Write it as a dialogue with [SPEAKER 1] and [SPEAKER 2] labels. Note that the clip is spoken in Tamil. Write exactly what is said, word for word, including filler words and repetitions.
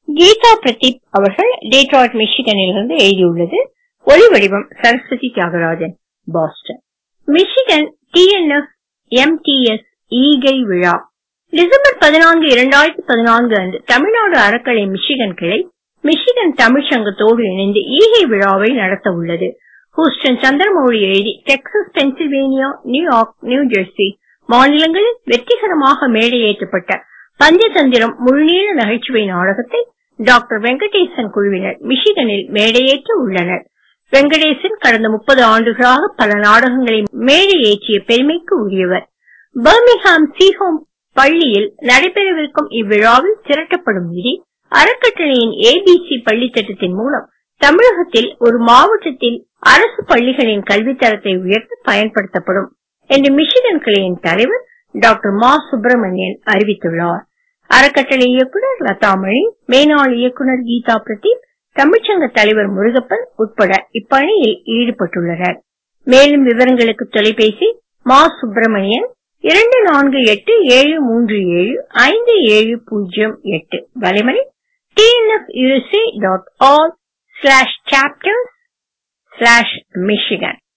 [SPEAKER 1] கீதா பிரதீப் அவர்கள் டேட்ராய்ட் மிஷிகனிலிருந்து எழுதியுள்ளது. ஒலி வடிவம் Saraswathi Thiagarajan, Boston. Michigan T N F M T S ஈகை விழா டிசம்பர் பதினான்கு இரண்டாயிரத்தி பதினான்கு அன்று தமிழ்நாடு அறக்கலை மிஷிகன் கிளை மிஷிகன் தமிழ் சங்கத்தோடு இணைந்து ஈகை விழாவை நடத்த உள்ளது. ஹூஸ்டன் சந்திரமௌழி எழுதி Texas, Pennsylvania, New York, New Jersey மாநிலங்களில் வெற்றிகரமாக மேடையேற்றப்பட்ட பஞ்சதந்திரம் முழுநீள நகைச்சுவை நாடகத்தை டாக்டர் வெங்கடேசன் குழுவினர் மிஷிகனில் மேடையேற்ற உள்ளனர். வெங்கடேசன் கடந்த முப்பது ஆண்டுகளாக பல நாடகங்களை மேடையேற்றிய பெருமைக்கு உரியவர். பர்மிங்ஹாம் சீஹோம் பள்ளியில் நடைபெறவிருக்கும் இவ்விழாவில் திரட்டப்படும் நிதி அறக்கட்டளையின் ஏபிசி பள்ளி திட்டத்தின் மூலம் தமிழகத்தில் ஒரு மாவட்டத்தில் அரசு பள்ளிகளின் கல்வித்தரத்தை உயர்த்த பயன்படுத்தப்படும் என்று மிஷிகன் கிளையின் தலைவர் டாக்டர் மா சுப்பிரமணியன் அறிவித்துள்ளார். அறக்கட்டளை இயக்குனர் லதாமணி, மேனாள் இயக்குனர் கீதா பிரதீப், தமிழ்ச்சங்க தலைவர் முருகப்பன் உட்பட இப்பணியில் ஈடுபட்டுள்ளனர். மேலும் விவரங்களுக்கு தொலைபேசி மா சுப்பிரமணியன் இரண்டு நான்கு எட்டு ஏழு மூன்று ஏழு ஐந்து ஏழு பூஜ்ஜியம் எட்டு, வலைமணி T N F U S A dot org slash chapters slash Michigan.